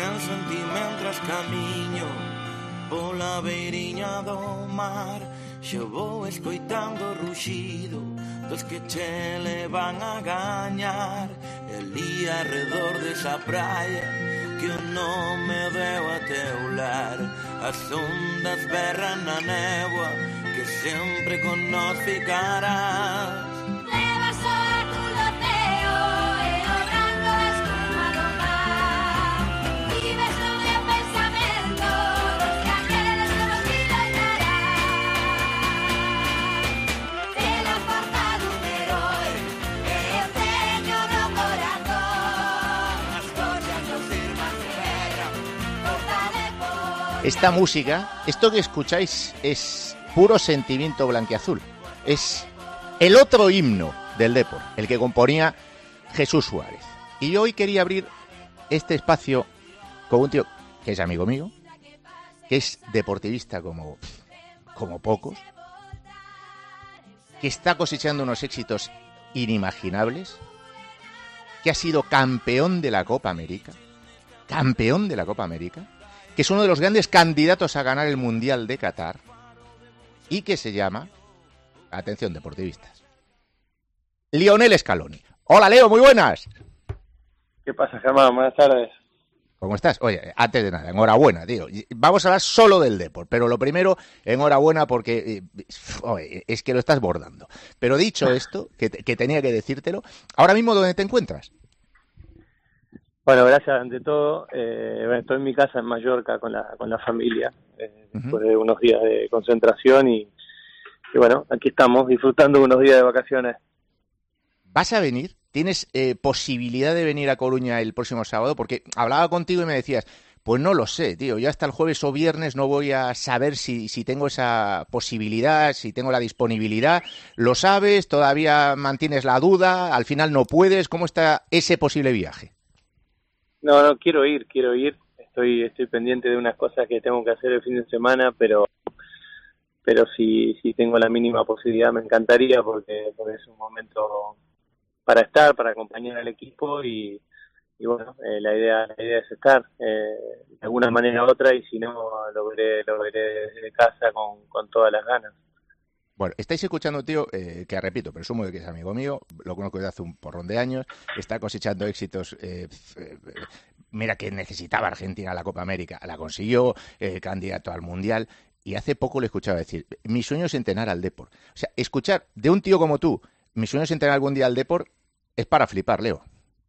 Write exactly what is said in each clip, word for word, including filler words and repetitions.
penso en ti mentras camiño pola beiriña do mar. Xo vou escoitando o ruxido dos que che levan a gañar. Elí arredor desa praia que o nome deu a teu lar. As ondas berran na néboa que sempre con nós ficarás. Levas o azul do ceo e o branco da espuma do mar. Vives no meu pensamento dos que aqueles como ti loitarán. Pela forza dun herói que eu teño no corazón. As cosas dos irmãos de guerra, corta de por... Esta música, esto que escucháis es puro sentimiento blanquiazul. Es el otro himno del Depor, el que componía Jesús Suárez. Y yo hoy quería abrir este espacio con un tío que es amigo mío, que es deportivista como, como pocos, que está cosechando unos éxitos inimaginables, que ha sido campeón de la Copa América, campeón de la Copa América, que es uno de los grandes candidatos a ganar el Mundial de Qatar y que se llama, atención deportivistas, Lionel Scaloni. Hola Leo, muy buenas. ¿Qué pasa, Germán? Buenas tardes. ¿Cómo estás? Oye, antes de nada, enhorabuena, tío. Vamos a hablar solo del Depor, pero lo primero, enhorabuena porque eh, oye, es que lo estás bordando. Pero dicho esto, que, que tenía que decírtelo, ahora mismo, ¿dónde te encuentras? Bueno, gracias ante todo. Eh, bueno, estoy en mi casa en Mallorca con la con la familia, eh, uh-huh. después de unos días de concentración y, y bueno, aquí estamos disfrutando unos días de vacaciones. ¿Vas a venir? ¿Tienes eh, posibilidad de venir a Coruña el próximo sábado? Porque hablaba contigo y me decías, pues no lo sé, tío, yo hasta el jueves o viernes no voy a saber si, si tengo esa posibilidad, si tengo la disponibilidad. ¿Lo sabes? ¿Todavía mantienes la duda? ¿Al final no puedes? ¿Cómo está ese posible viaje? No, no, quiero ir, quiero ir. Estoy estoy pendiente de unas cosas que tengo que hacer el fin de semana, pero pero si si tengo la mínima posibilidad me encantaría porque, porque es un momento para estar, para acompañar al equipo y, y bueno, eh, la idea la idea es estar eh, de alguna manera u otra y si no lo veré lo veré desde casa con, con todas las ganas. Bueno, estáis escuchando, tío, eh, que repito, presumo de que es amigo mío, lo conozco desde hace un porrón de años, está cosechando éxitos. Eh, eh, mira que necesitaba Argentina la Copa América, la consiguió, eh, candidato al Mundial, y hace poco le escuchaba decir, mi sueño es entrenar al Depor. O sea, escuchar de un tío como tú, mi sueño es entrenar algún día al Depor, es para flipar, Leo.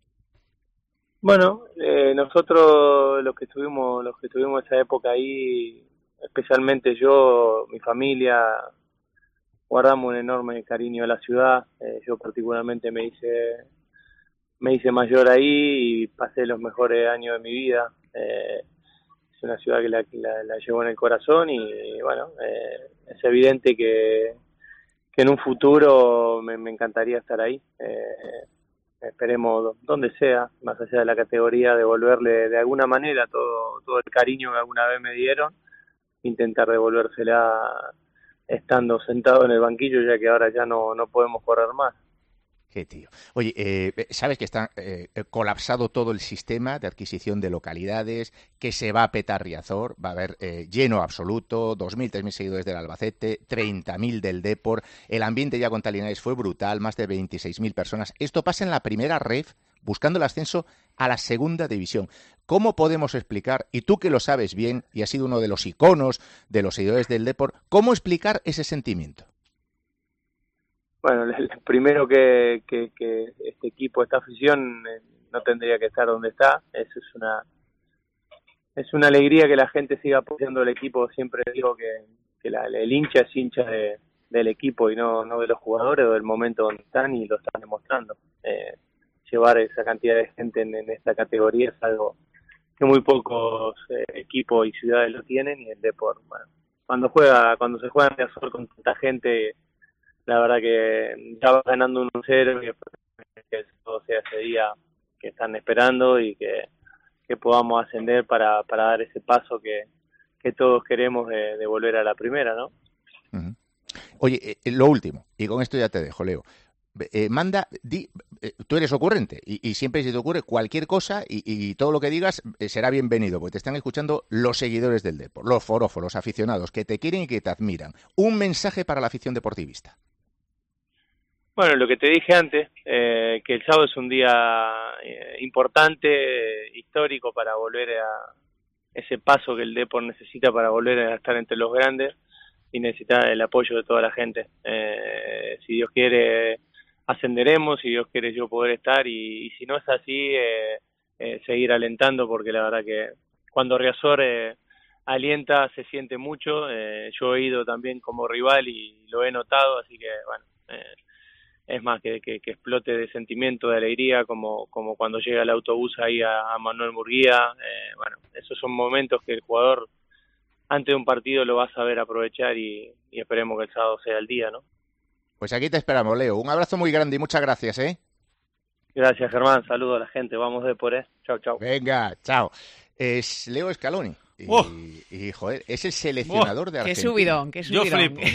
Bueno, eh, nosotros los que estuvimos, los que estuvimos esa época ahí, especialmente yo, mi familia, guardamos un enorme cariño a la ciudad. Eh, yo particularmente me hice me hice mayor ahí y pasé los mejores años de mi vida. Eh, es una ciudad que la, la, la llevo en el corazón y bueno, eh, es evidente que, que en un futuro me, me encantaría estar ahí. Eh, esperemos donde sea, más allá de la categoría, devolverle de alguna manera todo, todo el cariño que alguna vez me dieron, intentar devolvérsela estando sentado en el banquillo, ya que ahora ya no, no podemos correr más. Qué tío. Oye, eh, sabes que está eh, colapsado todo el sistema de adquisición de localidades, que se va a petar Riazor, va a haber eh, lleno absoluto, dos mil, tres mil seguidores del Albacete, treinta mil del Depor, el ambiente ya con Talinares fue brutal, más de veintiséis mil personas. Esto pasa en la primera ref, buscando el ascenso a la segunda división. ¿Cómo podemos explicar, y tú que lo sabes bien y has sido uno de los iconos de los seguidores del Depor, cómo explicar ese sentimiento? Bueno, el primero que, que, que este equipo, esta afición eh, no tendría que estar donde está. Eso es una es una alegría que la gente siga apoyando al equipo. Siempre digo que, que la, el hincha es hincha de, del equipo y no, no de los jugadores o del momento donde están y lo están demostrando. Eh, llevar esa cantidad de gente en, en esta categoría es algo que muy pocos eh, equipos y ciudades lo tienen y el Depor, bueno, cuando juega, cuando se juega en Riazor con tanta gente, la verdad que ya va ganando uno cero y después que todo sea ese día que están esperando y que, que podamos ascender para, para dar ese paso que, que todos queremos de, de volver a la primera, ¿no? Uh-huh. Oye, eh, lo último, y con esto ya te dejo, Leo. eh, manda, di, eh, tú eres ocurrente y, y siempre se te ocurre cualquier cosa y, y todo lo que digas eh, será bienvenido, porque te están escuchando los seguidores del deporte, los forofos, los aficionados que te quieren y que te admiran. Un mensaje para la afición deportivista. Bueno, lo que te dije antes, eh, que el sábado es un día eh, importante, eh, histórico para volver a ese paso que el deporte necesita para volver a estar entre los grandes y necesita el apoyo de toda la gente. Eh, si Dios quiere, ascenderemos, si Dios quiere yo poder estar y, y si no es así, eh, eh, seguir alentando, porque la verdad que cuando Riazor eh, alienta se siente mucho. Eh, yo he ido también como rival y lo he notado, así que bueno, eh, es más que, que, que explote de sentimiento, de alegría, como, como cuando llega el autobús ahí a, a Manuel Murguía. Eh, bueno, esos son momentos que el jugador antes de un partido lo va a saber aprovechar y, y esperemos que el sábado sea el día, ¿no? Pues aquí te esperamos, Leo. Un abrazo muy grande y muchas gracias, ¿eh? Gracias, Germán. Saludos a la gente. Vamos de por, ¿eh? Chao, chao. Venga, chao. Es Leo Scaloni. Y, oh. y, joder, es el seleccionador oh. de Argentina. Qué subidón, qué subidón. Yo flipo.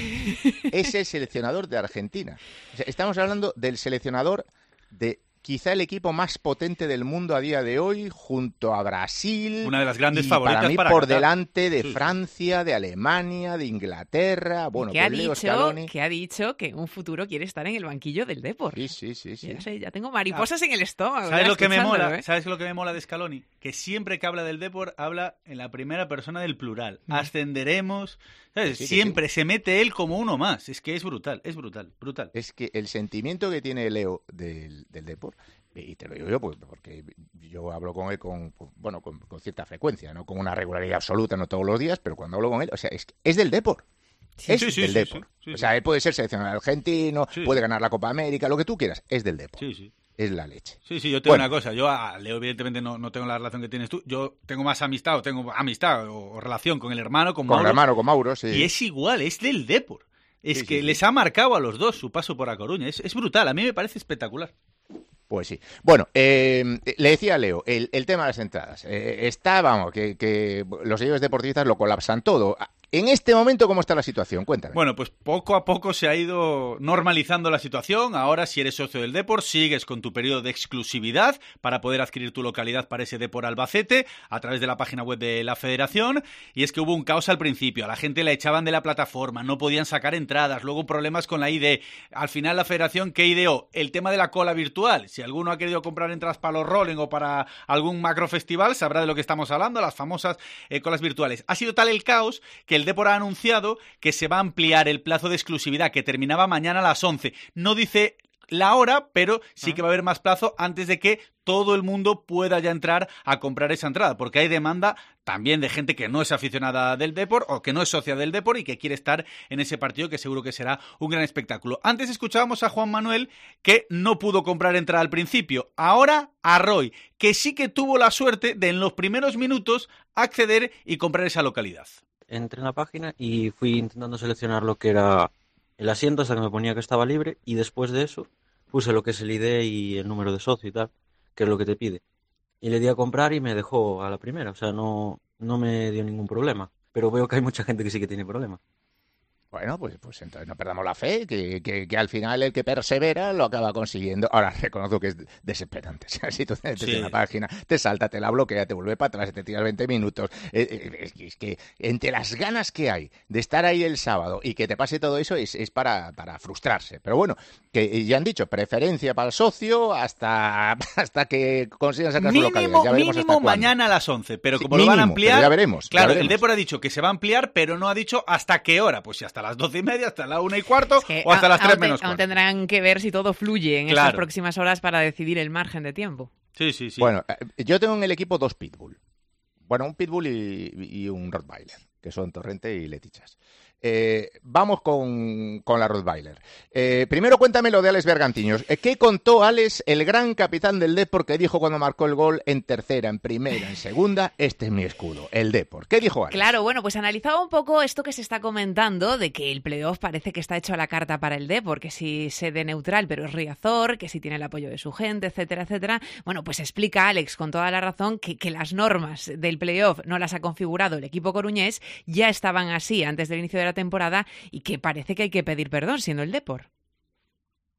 Es el seleccionador de Argentina. O sea, estamos hablando del seleccionador de quizá el equipo más potente del mundo a día de hoy, junto a Brasil. Una de las grandes y favoritas para mí para por Qatar. Delante de sí, Francia, de Alemania, de Inglaterra. Bueno, que, pues ha Leo dicho, Scaloni. que ha dicho que en un futuro quiere estar en el banquillo del Depor. Sí, sí, sí, sí. Ya, sé, ya tengo mariposas en el estómago. ¿Sabes ya lo que me mola? ¿eh? ¿Sabes lo que me mola de Scaloni? Que siempre que habla del Depor habla en la primera persona del plural. Mm. Ascenderemos. ¿Sabes? Sí, siempre sí. se mete él como uno más. Es que es brutal, es brutal, brutal. Es que el sentimiento que tiene Leo del, del Depor, y te lo digo yo pues, porque yo hablo con él con, bueno, con, con cierta frecuencia, no con una regularidad absoluta, no todos los días, pero cuando hablo con él, o sea, es, es del Depor. Sí, es sí, sí, del sí, Depor. sí, sí, o sea, él puede ser seleccionado argentino, sí. puede ganar la Copa América, lo que tú quieras, es del Depor. Sí, sí. Es la leche. Sí, sí, yo tengo bueno. una cosa. Yo a Leo, evidentemente, no, no tengo la relación que tienes tú. Yo tengo más amistad, o tengo amistad o, o relación con el hermano, con, con Mauro. el hermano, con Mauro, sí. Y es igual, es del Depor. Es sí, que sí, sí. les ha marcado a los dos su paso por A Coruña. Es, es brutal, a mí me parece espectacular. Pues sí. Bueno, eh, le decía a Leo, el, el tema de las entradas. Eh, está, vamos, que, que los seguidores deportistas lo colapsan todo. En este momento, ¿cómo está la situación? Cuéntame. Bueno, pues poco a poco se ha ido normalizando la situación. Ahora, si eres socio del Depor, sigues con tu periodo de exclusividad para poder adquirir tu localidad para ese Depor Albacete a través de la página web de la Federación. Y es que hubo un caos al principio. A la gente la echaban de la plataforma, no podían sacar entradas, luego problemas con la I D. Al final, la Federación, ¿qué ideó? El tema de la cola virtual. Si alguno ha querido comprar entradas para los Rolling o para algún macrofestival, sabrá de lo que estamos hablando, las famosas eh, colas virtuales. Ha sido tal el caos que el Depor ha anunciado que se va a ampliar el plazo de exclusividad, que terminaba mañana a las once. No dice la hora, pero sí que va a haber más plazo antes de que todo el mundo pueda ya entrar a comprar esa entrada, porque hay demanda también de gente que no es aficionada del Depor o que no es socia del Depor y que quiere estar en ese partido, que seguro que será un gran espectáculo. Antes escuchábamos a Juan Manuel, que no pudo comprar entrada al principio. Ahora a Roy, que sí que tuvo la suerte de en los primeros minutos acceder y comprar esa localidad. Entré en la página y fui intentando seleccionar lo que era el asiento hasta que me ponía que estaba libre, y después de eso puse lo que es el I D y el número de socio y tal, que es lo que te pide. Y le di a comprar y me dejó a la primera, o sea, no, no me dio ningún problema. Pero veo que hay mucha gente que sí que tiene problemas. Bueno, pues, pues entonces no perdamos la fe, que, que, que al final el que persevera lo acaba consiguiendo. Ahora, reconozco que es desesperante. O sea, si tú te metes Sí. en la página, te salta, te la bloquea, te vuelve para atrás, te tiras veinte minutos. Eh, eh, es, que, es que entre las ganas que hay de estar ahí el sábado y que te pase todo eso es, es para, para frustrarse. Pero bueno, que ya han dicho, preferencia para el socio hasta, hasta que consigan sacar su localidad. Mínimo, Ya veremos mínimo hasta cuándo. mañana a las once, pero Sí, como lo van a mínimo, ampliar... pero ya veremos, Claro, ya el veremos. Depor ha dicho que se va a ampliar, pero no ha dicho hasta qué hora. Pues si hasta las doce y media, hasta la una y cuarto, Es que o hasta a- las tres aún te- menos aún cuarto. tendrán que ver si todo fluye en Claro. estas próximas horas para decidir el margen de tiempo. Sí, sí, sí. Bueno, eh, yo tengo en el equipo dos pitbull. Bueno, un pitbull y, y un rottweiler, que son Torrente y Letichas. Eh, vamos con, con la rottweiler. Eh, primero cuéntame lo de Alex Bergantiños. Eh, ¿Qué contó Alex, el gran capitán del Depor, que dijo cuando marcó el gol en tercera, en primera, en segunda? Este es mi escudo, el Depor. ¿Qué dijo Alex? Claro, bueno, pues analizaba un poco esto que se está comentando de que el playoff parece que está hecho a la carta para el Depor, que si sede neutral pero es Riazor, que si tiene el apoyo de su gente, etcétera, etcétera. Bueno, pues explica Alex con toda la razón que, que las normas del playoff no las ha configurado el equipo coruñés, ya estaban así antes del inicio de la temporada y que parece que hay que pedir perdón siendo el Depor.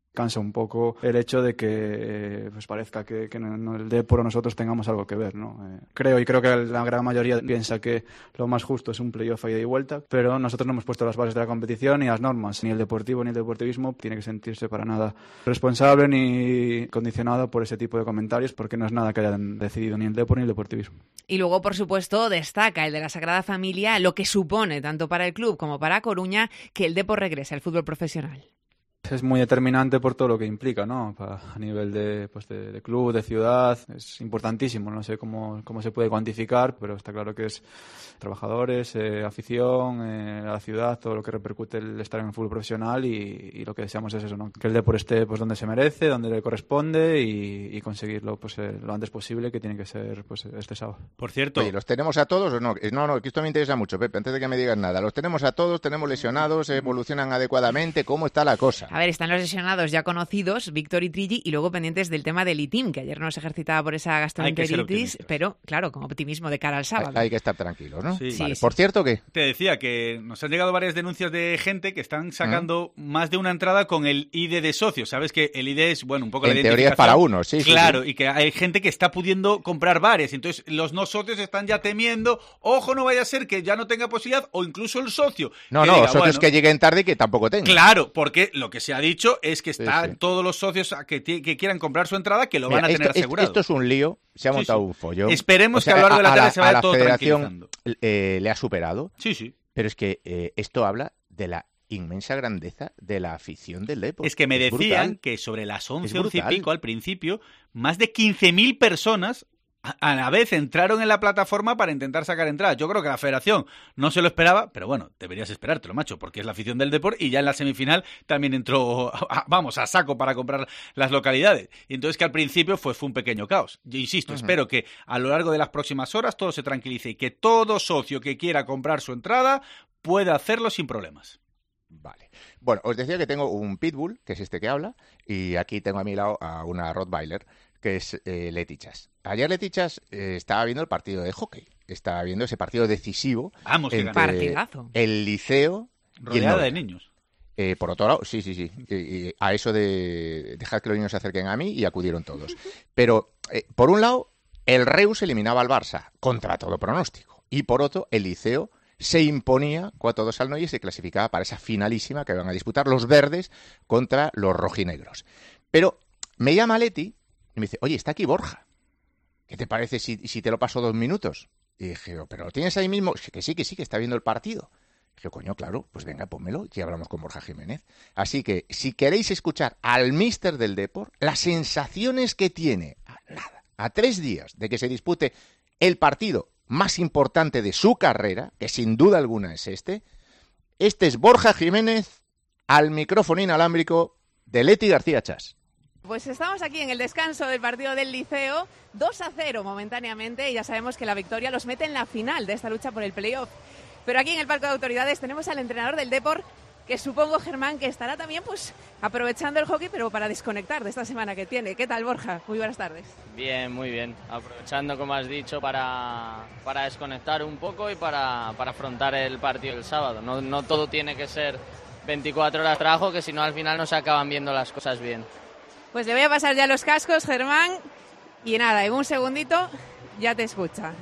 Cansa un poco el hecho de que pues parezca que, que en el Depor o nosotros tengamos algo que ver, ¿no? Eh, creo y creo que la gran mayoría piensa que lo más justo es un playoff a ida y vuelta, pero nosotros no hemos puesto las bases de la competición ni las normas. Ni el deportivo ni el deportivismo tiene que sentirse para nada responsable ni condicionado por ese tipo de comentarios, porque no es nada que hayan decidido ni el Depor ni el deportivismo. Y luego, por supuesto, destaca el de la Sagrada Familia lo que supone tanto para el club como para Coruña que el Depor regrese al fútbol profesional. Es muy determinante por todo lo que implica, ¿no? A nivel de, pues de, de club, de ciudad, es importantísimo. No sé cómo, cómo se puede cuantificar, pero está claro que es trabajadores, eh, afición, eh, la ciudad, todo lo que repercute el estar en el fútbol profesional y, y lo que deseamos es eso, ¿no? Que el Depor esté pues donde se merece, donde le corresponde y, y conseguirlo pues eh, lo antes posible, que tiene que ser pues este sábado. Por cierto, oye, ¿los tenemos a todos o no? No, no, que esto me interesa mucho, Pepe, antes de que me digas nada. ¿Los tenemos a todos? ¿Tenemos lesionados? ¿Evolucionan adecuadamente? ¿Cómo está la cosa? A ver, están los lesionados ya conocidos, Víctor y Trilli, y luego pendientes del tema del I T I M, que ayer no se ejercitaba por esa gastroenteritis, pero claro, con optimismo de cara al sábado. Hay, hay que estar tranquilos, ¿no? Sí. Vale. Sí, Por cierto, ¿qué? Te decía que nos han llegado varias denuncias de gente que están sacando ¿Mm? más de una entrada con el I D de socio. Sabes que el I D es, bueno, un poco en la teoría es para uno, sí. Claro, sí, sí. Y que hay gente que está pudiendo comprar varias. Entonces, los no socios están ya temiendo, ojo, no vaya a ser que ya no tenga posibilidad, o incluso el socio. No, que no, diga, socios bueno, que lleguen tarde y que tampoco tengan. Claro, porque lo que se ha dicho es que están sí, sí. todos los socios que, que quieran comprar su entrada que lo Mira, van a tener esto, asegurado. Esto es un lío, se ha montado sí, sí. un follón. Esperemos o sea, que a lo largo de la a, tarde se vaya a la todo federación tranquilizando. Eh, le ha superado. Sí, sí. Pero es que eh, esto habla de la inmensa grandeza de la afición del Depor. Es que me es decían brutal. que sobre las once, Es once y brutal. pico al principio, más de quince mil personas a, a la vez entraron en la plataforma para intentar sacar entradas. Yo creo que la federación no se lo esperaba, pero bueno, deberías esperártelo, macho, porque es la afición del Depor y ya en la semifinal también entró, a, vamos, a saco para comprar las localidades. Y entonces que al principio fue, fue un pequeño caos. Yo insisto, uh-huh. espero que a lo largo de las próximas horas todo se tranquilice y que todo socio que quiera comprar su entrada pueda hacerlo sin problemas. Vale. Bueno, os decía que tengo un pitbull, que es este que habla, y aquí tengo a mi lado a una rottweiler, que es eh, Leti Chas. Ayer Leti Chas eh, estaba viendo el partido de hockey, estaba viendo ese partido decisivo Vamos, entre partidazo. el Liceo rodeada y el de niños. Eh, por otro lado, sí, sí, sí. Y, y a eso de dejar que los niños se acerquen a mí y acudieron todos. Pero, eh, por un lado, el Reus eliminaba al Barça contra todo pronóstico. Y por otro, el Liceo se imponía cuatro dos al Noia y se clasificaba para esa finalísima que van a disputar los verdes contra los rojinegros. Pero me llama Leti y me dice, oye, está aquí Borja. ¿Qué te parece si, si te lo paso dos minutos? Y dije, ¿pero lo tienes ahí mismo? Dije, que sí, que sí, que está viendo el partido. Dije, coño, claro, pues venga, pónmelo y hablamos con Borja Jiménez. Así que, si queréis escuchar al míster del Depor, las sensaciones que tiene, a nada, a tres días de que se dispute el partido más importante de su carrera, que sin duda alguna es este, este es Borja Jiménez al micrófono inalámbrico de Leti García Chas. Pues estamos aquí en el descanso del partido del Liceo, dos a cero momentáneamente, y ya sabemos que la victoria los mete en la final de esta lucha por el playoff. Pero aquí en el Palco de Autoridades tenemos al entrenador del Depor, que supongo, Germán, que estará también pues aprovechando el hockey, pero para desconectar de esta semana que tiene. ¿Qué tal, Borja? Muy buenas tardes. Bien, muy bien. Aprovechando, como has dicho, para, para desconectar un poco y para, para afrontar el partido del sábado. No, no todo tiene que ser veinticuatro horas de trabajo, que si no al final no se acaban viendo las cosas bien. Pues le voy a pasar ya los cascos, Germán, y nada, en un segundito ya te escucha.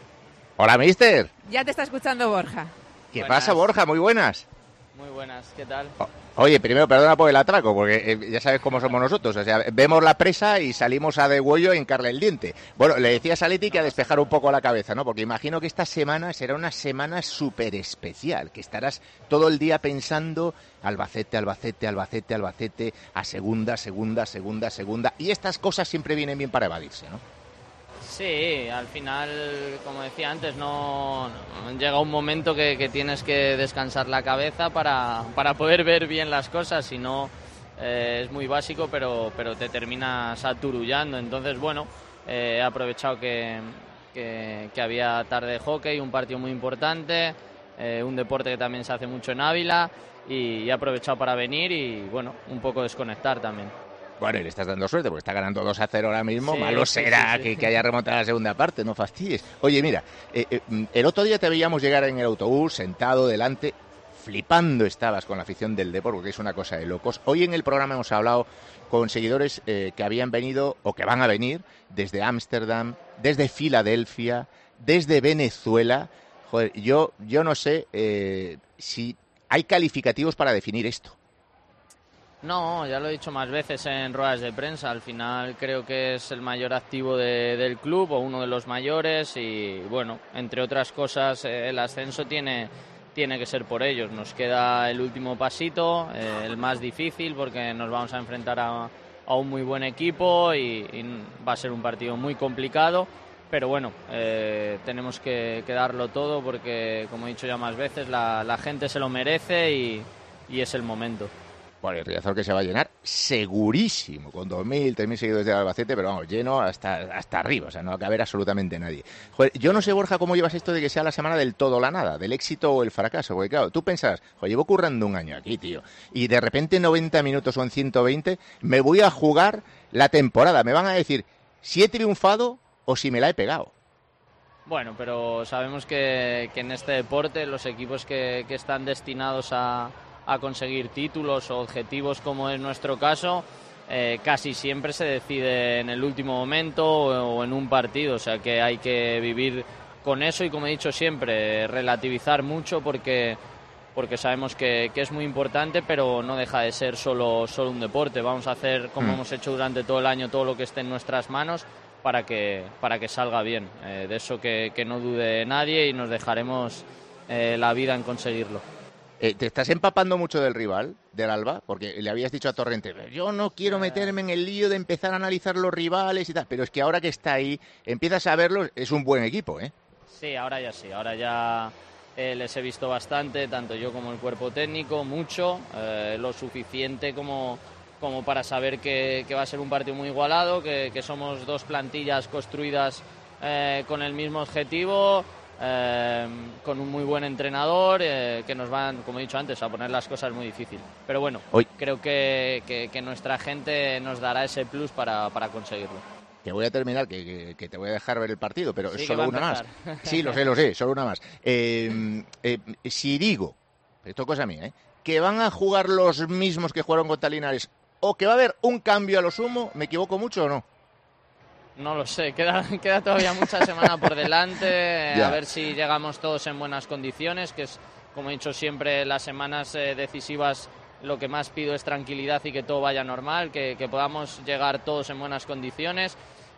Hola, mister. Ya te está escuchando Borja. ¿Qué Buenas. pasa, Borja? Muy buenas. Muy buenas, ¿qué tal? O- Oye, primero, perdona por el atraco, porque eh, ya sabes cómo somos nosotros. O sea, vemos la presa y salimos a degüello a hincarle el diente. Bueno, le decías a Leti que a despejar un poco la cabeza, ¿no? Porque imagino que esta semana será una semana súper especial, que estarás todo el día pensando Albacete, Albacete, Albacete, Albacete, a segunda, segunda, segunda, segunda. Y estas cosas siempre vienen bien para evadirse, ¿no? Sí, al final, como decía antes, no, no llega un momento que, que tienes que descansar la cabeza para, para poder ver bien las cosas, si no eh, es muy básico, pero, pero te terminas aturullando. Entonces, bueno, eh, he aprovechado que, que, que había tarde de hockey, un partido muy importante, eh, un deporte que también se hace mucho en Ávila, y he aprovechado para venir y, bueno, un poco desconectar también. Bueno, y le estás dando suerte porque está ganando dos a cero ahora mismo. Sí, Malo sí, será sí, sí. Que, que haya remontado la segunda parte, no fastidies. Oye, mira, eh, eh, el otro día te veíamos llegar en el autobús, sentado delante, flipando estabas con la afición del Depor, porque es una cosa de locos. Hoy en el programa hemos hablado con seguidores eh, que habían venido o que van a venir desde Ámsterdam, desde Filadelfia, desde Venezuela. Joder, yo, yo no sé eh, si hay calificativos para definir esto. No, ya lo he dicho más veces en ruedas de prensa. Al final creo que es el mayor activo de, del club o uno de los mayores y, bueno, entre otras cosas, eh, el ascenso tiene, tiene que ser por ellos. Nos queda el último pasito, eh, el más difícil, porque nos vamos a enfrentar a, a un muy buen equipo y, y va a ser un partido muy complicado. Pero bueno, eh, tenemos que, que darlo todo porque, como he dicho ya más veces, la, la gente se lo merece y, y es el momento. Bueno, el Riazor que se va a llenar segurísimo, con dos mil, tres mil seguidores del Albacete, pero vamos, lleno hasta, hasta arriba, o sea, no va a caber absolutamente nadie. Joder, yo no sé, Borja, cómo llevas esto de que sea la semana del todo o la nada, del éxito o el fracaso, porque claro, tú pensás, joder, llevo currando un año aquí, tío, y de repente en noventa minutos o en ciento veinte me voy a jugar la temporada, me van a decir si he triunfado o si me la he pegado. Bueno, pero sabemos que, que en este deporte los equipos que, que están destinados a... a conseguir títulos o objetivos como es nuestro caso, eh, casi siempre se decide en el último momento o, o en un partido, o sea que hay que vivir con eso y, como he dicho siempre, relativizar mucho porque, porque sabemos que, que es muy importante, pero no deja de ser solo, solo un deporte. Vamos a hacer, como mm. hemos hecho durante todo el año, todo lo que esté en nuestras manos para que, para que salga bien, eh, de eso que, que no dude nadie y nos dejaremos eh, la vida en conseguirlo. Eh, ¿Te estás empapando mucho del rival, del Alba? Porque le habías dicho a Torrente, yo no quiero meterme en el lío de empezar a analizar los rivales y tal, pero es que ahora que está ahí, empiezas a verlos, es un buen equipo, ¿eh? Sí, ahora ya sí, ahora ya eh, les he visto bastante, tanto yo como el cuerpo técnico, mucho, eh, lo suficiente como, como para saber que, que va a ser un partido muy igualado, que, que somos dos plantillas construidas eh, con el mismo objetivo. Eh, con un muy buen entrenador eh, que nos van, como he dicho antes, a poner las cosas muy difíciles. Pero bueno, Hoy. creo que, que, que nuestra gente nos dará ese plus para, para conseguirlo. Que voy a terminar, que, que, que te voy a dejar ver el partido, pero sí, solo una más. Sí, lo sé, lo sé, solo una más. Eh, eh, si digo, esto es cosa mía, ¿eh? que van a jugar los mismos que jugaron contra Linares o que va a haber un cambio a lo sumo, ¿me equivoco mucho o no? No lo sé, queda, queda todavía mucha semana por delante, a ver si llegamos todos en buenas condiciones, que es, como he dicho siempre, las semanas eh, decisivas lo que más pido es tranquilidad y que todo vaya normal, que, que podamos llegar todos en buenas condiciones,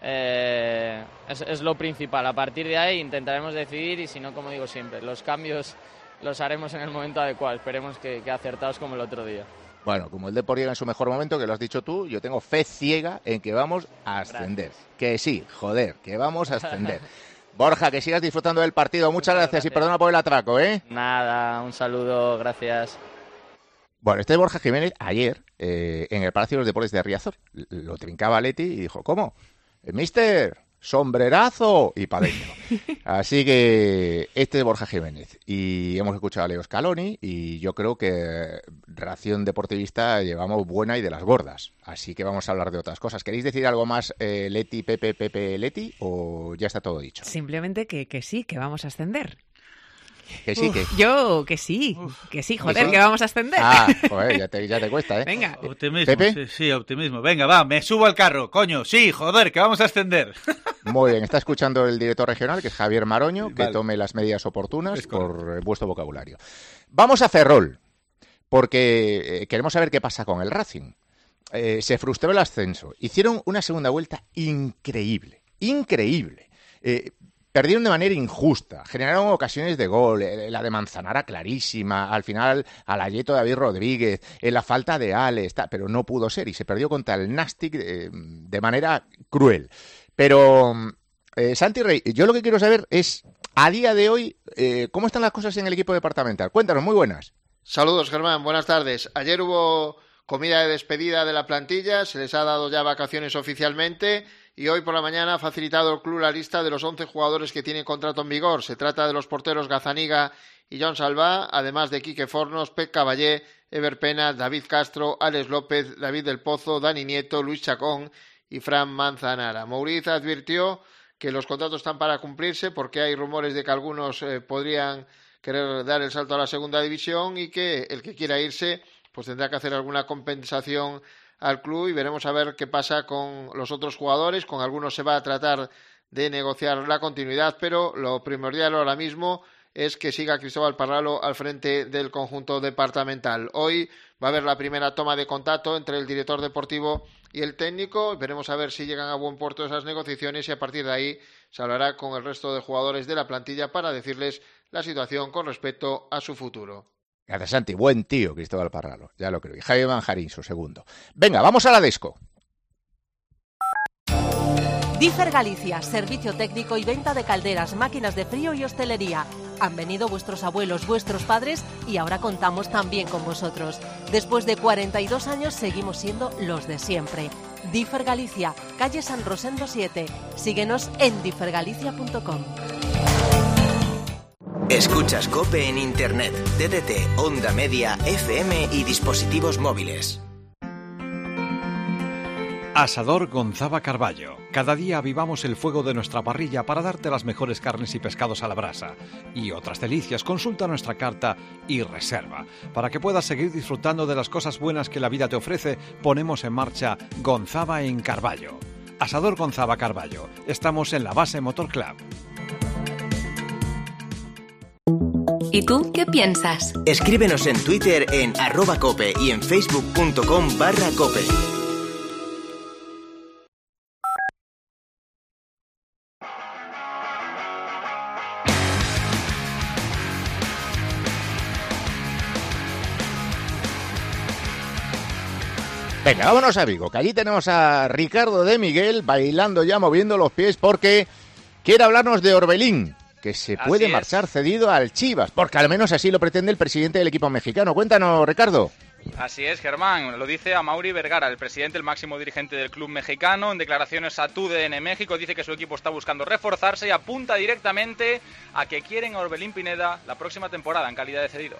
eh, es, es lo principal. A partir de ahí intentaremos decidir y si no, como digo siempre, los cambios los haremos en el momento adecuado, esperemos que, que acertados como el otro día. Bueno, como el Depor llega en su mejor momento, que lo has dicho tú, yo tengo fe ciega en que vamos a ascender. Gracias. Que sí, joder, que vamos a ascender. Borja, que sigas disfrutando del partido. Muchas, Muchas gracias, gracias y perdona por el atraco, ¿eh? Nada, un saludo, gracias. Bueno, este es Borja Jiménez ayer eh, en el Palacio de los Deportes de Riazor. Lo trincaba Leti y dijo, ¿cómo? Mister, sombrerazo y para adentro. Así que este es Borja Jiménez y hemos escuchado a Leo Scaloni y yo creo que ración deportivista llevamos buena y de las gordas, así que vamos a hablar de otras cosas. ¿Queréis decir algo más, eh, Leti, Pepe, Pepe, Leti, o ya está todo dicho? Simplemente que, que sí, que vamos a ascender. Que sí, Uf, que... Yo, que sí, Uf. que sí, joder, ¿Sí? que vamos a ascender. Ah, joder, ya te, ya te cuesta, ¿eh? Venga. Optimismo, ¿Pepe? Sí, sí, optimismo. Venga, va, me subo al carro, coño. Sí, joder, que vamos a ascender. Muy bien, está escuchando el director regional, que es Javier Maroño, que vale. tome las medidas oportunas por vuestro vocabulario. Vamos a Ferrol, porque eh, queremos saber qué pasa con el Racing. Eh, se frustró el ascenso. Hicieron una segunda vuelta increíble, increíble. Eh, Perdieron de manera injusta, generaron ocasiones de gol, la de Manzanara clarísima, al final a la Yeto David Rodríguez, en la falta de Alex, pero no pudo ser y se perdió contra el Nastic de, de manera cruel. Pero, eh, Santi Rey, yo lo que quiero saber es, a día de hoy, eh, ¿cómo están las cosas en el equipo departamental? Cuéntanos, muy buenas. Saludos, Germán, buenas tardes. Ayer hubo comida de despedida de la plantilla, se les ha dado ya vacaciones oficialmente y hoy por la mañana ha facilitado el club la lista de los once jugadores que tienen contrato en vigor. Se trata de los porteros Gazaniga y John Salvá, además de Quique Fornos, Pep Caballé, Ever Pena, David Castro, Alex López, David del Pozo, Dani Nieto, Luis Chacón y Fran Manzanara. Mouriz advirtió que los contratos están para cumplirse porque hay rumores de que algunos eh, podrían querer dar el salto a la segunda división y que el que quiera irse pues tendrá que hacer alguna compensación al club y veremos a ver qué pasa con los otros jugadores. Con algunos se va a tratar de negociar la continuidad, pero lo primordial ahora mismo es que siga Cristóbal Parralo al frente del conjunto departamental. Hoy va a haber la primera toma de contacto entre el director deportivo y el técnico. Veremos a ver si llegan a buen puerto esas negociaciones y a partir de ahí se hablará con el resto de jugadores de la plantilla para decirles la situación con respecto a su futuro. Gracias, Santi. Buen tío, Cristóbal Parralo. Ya lo creo. Y Jaime Manjarín, su segundo. Venga, vamos a la Desco. Differ Galicia, servicio técnico y venta de calderas, máquinas de frío y hostelería. Han venido vuestros abuelos, vuestros padres y ahora contamos también con vosotros. Después de cuarenta y dos años seguimos siendo los de siempre. Differ Galicia, calle San Rosendo siete. Síguenos en differ galicia punto com. Escuchas COPE en Internet, D D T, Onda Media, F M y dispositivos móviles. Asador Gonzava Carballo. Cada día avivamos el fuego de nuestra parrilla para darte las mejores carnes y pescados a la brasa. Y otras delicias, consulta nuestra carta y reserva. Para que puedas seguir disfrutando de las cosas buenas que la vida te ofrece, ponemos en marcha Gonzava en Carballo. Asador Gonzava Carballo. Estamos en la base Motor Club. ¿Y tú qué piensas? Escríbenos en Twitter en arroba cope y en facebook.com barra cope. Venga, vámonos a Vigo, que allí tenemos a Ricardo de Miguel bailando ya, moviendo los pies, porque quiere hablarnos de Orbelín, que se puede marchar cedido al Chivas, porque al menos así lo pretende el presidente del equipo mexicano. Cuéntanos, Ricardo. Así es, Germán, lo dice Amaury Vergara, el presidente, el máximo dirigente del club mexicano. En declaraciones a T U D N México dice que su equipo está buscando reforzarse y apunta directamente a que quieren a Orbelín Pineda la próxima temporada en calidad de cedido.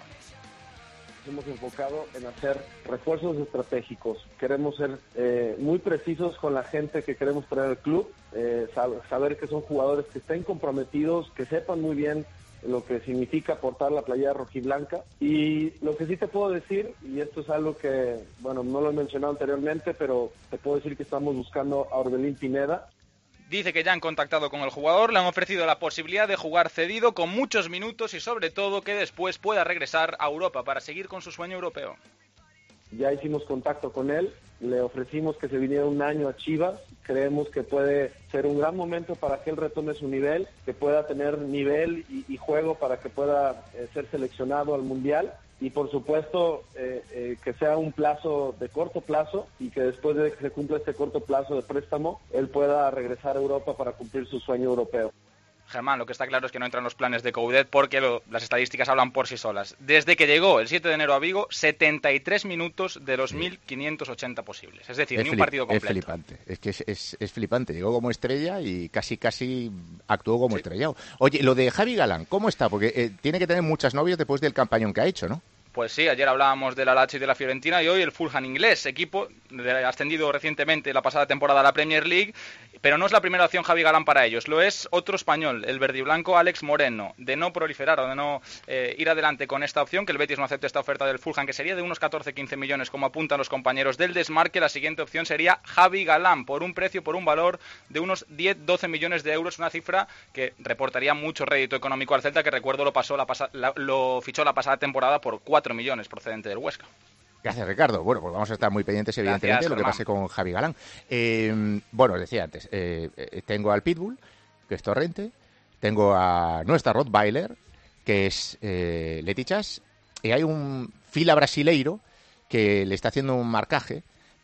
Hemos enfocado en hacer refuerzos estratégicos. Queremos ser eh, muy precisos con la gente que queremos traer al club, eh, sab- saber que son jugadores que estén comprometidos, que sepan muy bien lo que significa portar la playera rojiblanca. Y lo que sí te puedo decir, y esto es algo que, bueno, no lo he mencionado anteriormente, pero te puedo decir que estamos buscando a Orbelín Pineda. Dice que ya han contactado con el jugador, le han ofrecido la posibilidad de jugar cedido con muchos minutos y sobre todo que después pueda regresar a Europa para seguir con su sueño europeo. Ya hicimos contacto con él, le ofrecimos que se viniera un año a Chivas, creemos que puede ser un gran momento para que él retome su nivel, que pueda tener nivel y, y juego para que pueda eh, ser seleccionado al Mundial. Y por supuesto eh, eh, que sea un plazo de corto plazo y que después de que se cumpla este corto plazo de préstamo, él pueda regresar a Europa para cumplir su sueño europeo. Germán, lo que está claro es que no entran los planes de Coudet porque lo, las estadísticas hablan por sí solas. Desde que llegó el siete de enero a Vigo, setenta y tres minutos de los sí. mil quinientos ochenta posibles. Es decir, es ni un partido completo. Es flipante, es que es, es, es flipante. Llegó como estrella y casi casi actuó como sí. estrellado. Oye, lo de Javi Galán, ¿cómo está? Porque eh, tiene que tener muchas novias después del campañón que ha hecho, ¿no? Pues sí, ayer hablábamos del Lazio y de la Fiorentina y hoy el Fulham inglés, equipo ascendido recientemente la pasada temporada a la Premier League, pero no es la primera opción Javi Galán para ellos, lo es otro español, el verdiblanco Alex Moreno. De no proliferar o de no eh, ir adelante con esta opción, que el Betis no acepte esta oferta del Fulham, que sería de unos catorce a quince millones, como apuntan los compañeros del Desmarque, la siguiente opción sería Javi Galán, por un precio, por un valor de unos diez a doce millones de euros, una cifra que reportaría mucho rédito económico al Celta, que recuerdo lo, pasó la pasa- la, lo fichó la pasada temporada por cuatro millones procedente del Huesca. Gracias, Ricardo. Bueno, pues vamos a estar muy pendientes, evidentemente, Gracias, de lo que pase con Javi Galán. Eh, bueno, os decía antes, eh, tengo al Pitbull, que es Torrente, tengo a nuestra Rottweiler, que es eh, Letichas, y hay un fila brasileiro que le está haciendo un marcaje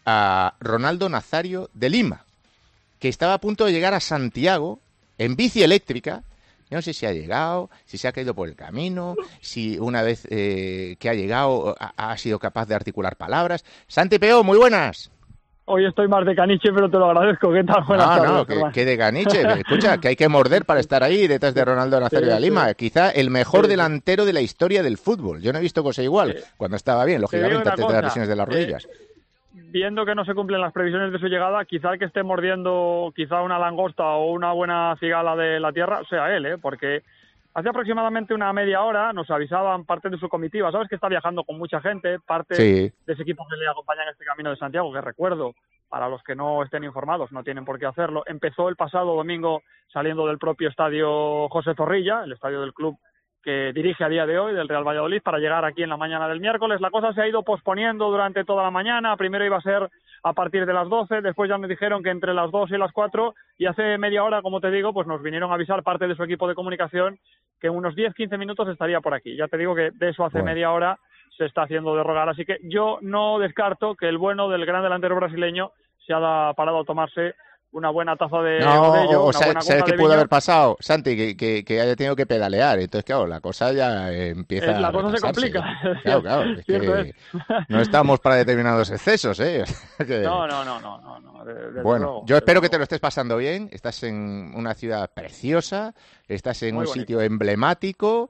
a Ronaldo Nazario de Lima, que estaba a punto de llegar a Santiago en bici eléctrica. No sé si ha llegado, si se ha caído por el camino, si una vez eh, que ha llegado ha, ha sido capaz de articular palabras. Santi Peó, muy buenas. Hoy estoy más de caniche, pero te lo agradezco. ¿Qué tal? Buenas no, tardes, no, que, que de caniche. Escucha, que hay que morder para estar ahí detrás de Ronaldo Nazario sí, de Lima. Sí. Quizá el mejor sí, delantero de la historia del fútbol. Yo no he visto cosa igual. Sí. Cuando estaba bien, lógicamente, antes cosa, de las lesiones de las rodillas. Eh, viendo que no se cumplen las previsiones de su llegada, quizá el que esté mordiendo quizá una langosta o una buena cigala de la tierra sea él, ¿eh? Porque Hace aproximadamente una media hora nos avisaban parte de su comitiva. Sabes que está viajando con mucha gente, parte Sí. de ese equipo que le acompaña en este Camino de Santiago, que recuerdo, para los que no estén informados, no tienen por qué hacerlo. Empezó el pasado domingo saliendo del propio estadio José Zorrilla, el estadio del club que dirige a día de hoy, del Real Valladolid, para llegar aquí en la mañana del miércoles. La cosa se ha ido posponiendo durante toda la mañana. Primero iba a ser a partir de las doce, después ya me dijeron que entre las dos y las cuatro, y hace media hora, como te digo, pues nos vinieron a avisar parte de su equipo de comunicación que en unos diez quince minutos estaría por aquí. Ya te digo que de eso hace Bueno. media hora se está haciendo de rogar, así que yo no descarto que el bueno del gran delantero brasileño se ha parado a tomarse una buena taza de No, Odello, o una sea, buena ¿sabes copa qué de pudo vino. haber pasado, Santi? Que, que, que haya tenido que pedalear. Entonces, claro, la cosa ya empieza Eh, la a cosa se retrasarse. complica. Claro, claro. Es Cierto que es. no estamos para determinados excesos, ¿eh? Que- No, no, no, no, no, no, de- desde Bueno, luego, yo desde espero que luego. te lo estés pasando bien. Estás en una ciudad preciosa, estás en Muy un bonito. sitio emblemático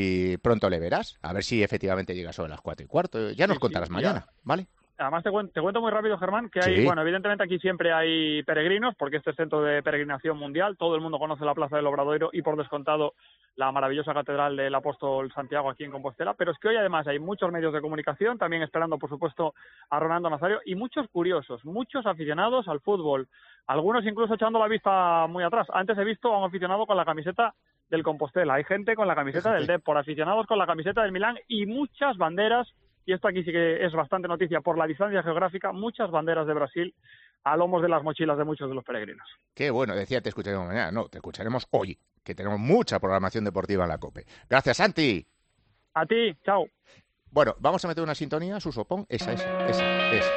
y pronto le verás. A ver si efectivamente llega sobre las cuatro y cuarto. Ya nos Sí, contarás sí, mañana, ya. ¿vale? Además, te cuento, te cuento muy rápido, Germán, que hay, Sí. bueno, evidentemente aquí siempre hay peregrinos, porque este es centro de peregrinación mundial, todo el mundo conoce la Plaza del Obradoiro y, por descontado, la maravillosa Catedral del Apóstol Santiago aquí en Compostela, pero es que hoy además hay muchos medios de comunicación, también esperando, por supuesto, a Rolando Nazario, y muchos curiosos, muchos aficionados al fútbol, algunos incluso echando la vista muy atrás. Antes he visto a un aficionado con la camiseta del Compostela, hay gente con la camiseta del Depor, aficionados con la camiseta del Milán y muchas banderas. Y esto aquí sí que es bastante noticia por la distancia geográfica, muchas banderas de Brasil a lomos de las mochilas de muchos de los peregrinos. Qué bueno, decía, te escucharemos mañana. No, te escucharemos hoy, que tenemos mucha programación deportiva en la COPE. Gracias, Santi. A ti, chao. Bueno, vamos a meter una sintonía, Suso, pon esa, esa, esa, esa.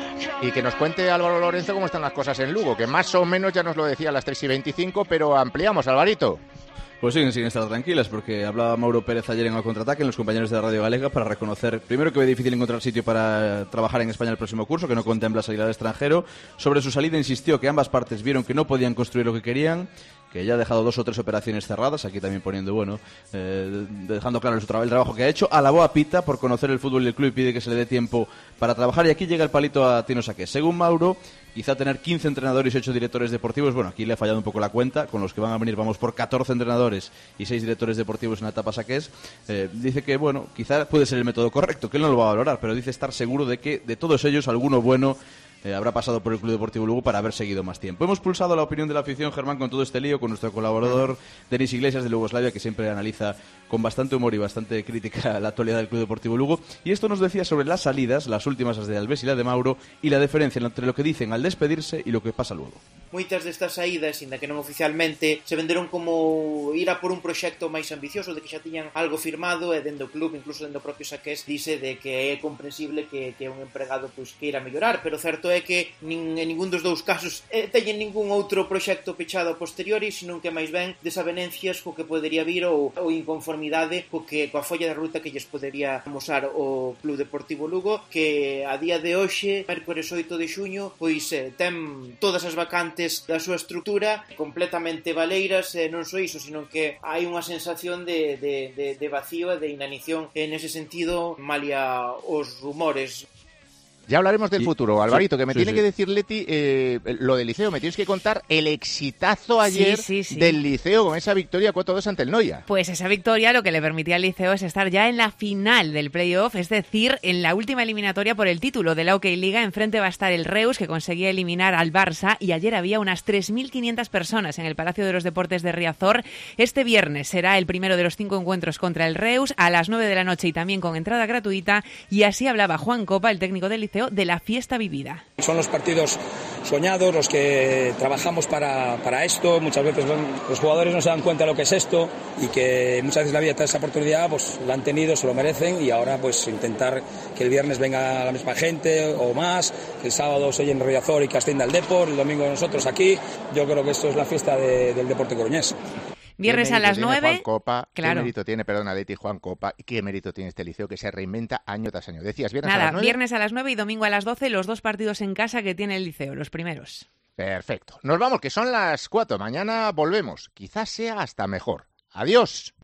Y que nos cuente Álvaro Lorenzo cómo están las cosas en Lugo, que más o menos ya nos lo decía a las tres y veinticinco, pero ampliamos, Alvarito. Pues siguen sin estar tranquilas, porque hablaba Mauro Pérez ayer en el contraataque en los compañeros de la Radio Galega para reconocer, primero, que ve difícil encontrar sitio para trabajar en España el próximo curso, que no contempla salir al extranjero. Sobre su salida insistió que ambas partes vieron que no podían construir lo que querían, que ya ha dejado dos o tres operaciones cerradas, aquí también poniendo, bueno, eh, dejando claro el, tra- el trabajo que ha hecho. Alabó a Pita por conocer el fútbol y el club y pide que se le dé tiempo para trabajar. Y aquí llega el palito a Tino Saqués. Según Mauro, quizá tener quince entrenadores y ocho directores deportivos, bueno, aquí le ha fallado un poco la cuenta, con los que van a venir vamos por catorce entrenadores y seis directores deportivos en la etapa Saqués. Eh, dice que, bueno, quizá puede ser el método correcto, que él no lo va a valorar, pero dice estar seguro de que de todos ellos alguno bueno Eh, habrá pasado por el Club Deportivo Lugo para haber seguido más tiempo. Hemos pulsado la opinión de la afición, Germán, con todo este lío, con nuestro colaborador Denis Iglesias de Lugoslavia, que siempre analiza con bastante humor y bastante crítica la actualidad del Club Deportivo Lugo. Y esto nos decía sobre las salidas, las últimas, las de Alves y la de Mauro, y la diferencia entre lo que dicen al despedirse y lo que pasa luego. Moitas destas saídas, inda que non oficialmente, se venderon como ir a por un proxecto máis ambicioso, de que xa tiñan algo firmado, e dentro do club, incluso dentro do propio Saqués, dice de que é comprensible que, que un empregado pois queira mellorar, pero certo é que nin, en ningún dos dous casos eh, teñen ningún outro proxecto pechado a posteriori, senón que máis ben desavenencias co que podería vir ou, ou inconformidade co que, coa folla de ruta que lles podería amosar o Club Deportivo Lugo, que a día de hoxe, mércores oito de xuño, pois eh, ten todas as vacantes da súa estrutura completamente baleiras, e non só iso, sino que hai unha sensación de, de, de, de vacío e de inanición en ese sentido, malia os rumores. Ya hablaremos del Y- futuro, Alvarito, que me sí, tiene sí. que decir, Leti, eh, lo del Liceo. Me tienes que contar el exitazo ayer Sí, sí, sí. del Liceo con esa victoria cuatro dos ante el Noia. Pues esa victoria lo que le permitía al Liceo es estar ya en la final del playoff, es decir, en la última eliminatoria por el título de la OK Liga. Enfrente va a estar el Reus, que conseguía eliminar al Barça, y ayer había unas tres mil quinientas personas en el Palacio de los Deportes de Riazor. Este viernes será el primero de los cinco encuentros contra el Reus a las nueve de la noche y también con entrada gratuita, y así hablaba Juan Copa, el técnico del Liceo, de la fiesta vivida. Son los partidos soñados, los que trabajamos para, para esto. Muchas veces bueno, los jugadores no se dan cuenta de lo que es esto y que muchas veces la vida trae esa oportunidad, pues la han tenido, se lo merecen, y ahora pues intentar que el viernes venga la misma gente o más, que el sábado se llene Riazor y que ascienda el Depor, el domingo nosotros aquí. Yo creo que esto es la fiesta de, del deporte coruñés. Viernes ¿Qué a mérito las tiene nueve. Juan Copa? Claro. ¿Qué mérito tiene, perdona, Leti, Juan Copa? ¿Y qué mérito tiene este Liceo que se reinventa año tras año? Decías, viernes a Nada, las nueve. viernes a las nueve y domingo a las doce, los dos partidos en casa que tiene el Liceo, los primeros. Perfecto. Nos vamos, que son las cuatro. Mañana volvemos. Quizás sea hasta mejor. Adiós.